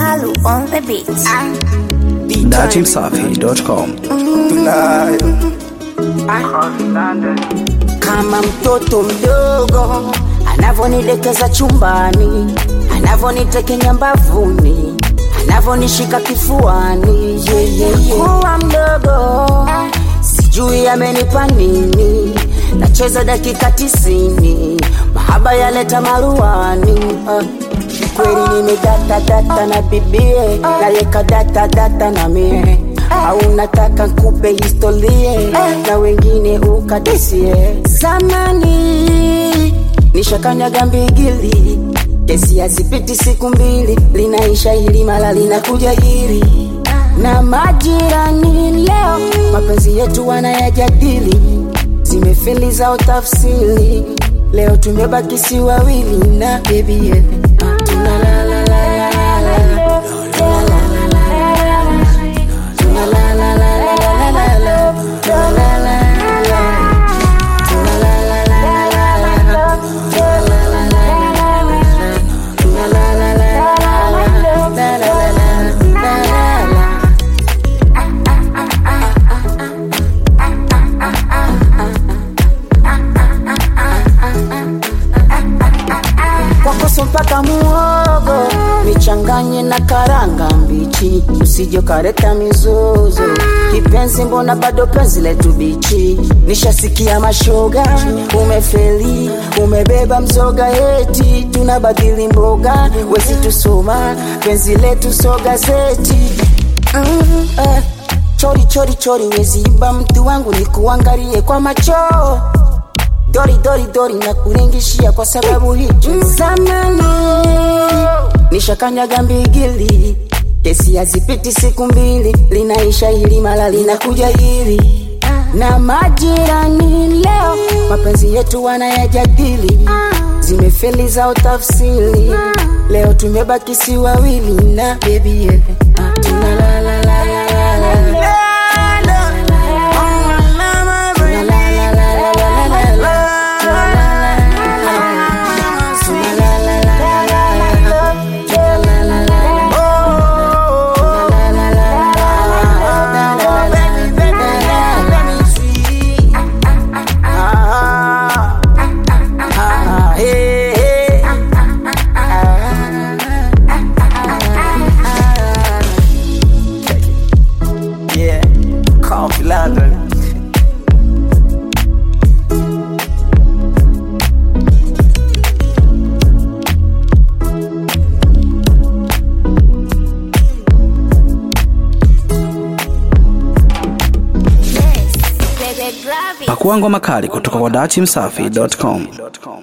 Salu on the beat. DatimSafi.com. Kama mtoto mdogo anavonidekeza chumbani, anavonitekenya mbavuni, anavonishika kifuani, kuwa mdogo sijui amenipa nini. Nacheza dakika 90, mahaba yaleta maruani. Kweli nimedata data na bibie, nayeka data data na mie. Au nataka nkupe historie, na wengine ukadisie. Zamani nishakanyaga mbigili, kesi hazipiti siku mbili, linaisha hili mala linakuja hili. Na majirani leo mapenzi yetu wanayajadili, zimefeli zao tafsiri, leo tumebaki si wawili na baby yeah. Mpaka muhogo nichanganye na karanga mbichi, usije kareta mizozo. Kipenzi mbona bado penzi letu bichi? Nishasikia mashoga umefeli, umebeba mzoga eti tunabadili mboga. Wezi tusoma penzi letu so gazeti. Chori chori chori wezi iba mtu wangu nikuangalie kwa macho. Dori dori dori na kuringishia kwa sababu hicho. Zamani nishakanyaga mbigili, kesi hazipiti siku mbili, linaisha hili mala linakuja hili. Na majirani leo mapenzi yetu wanayajadili, zimefeli zao tafsiri, leo tumebaki si wawili na baby yeah. Pakua ngoma kali kutoka kwa DatimSafi.com.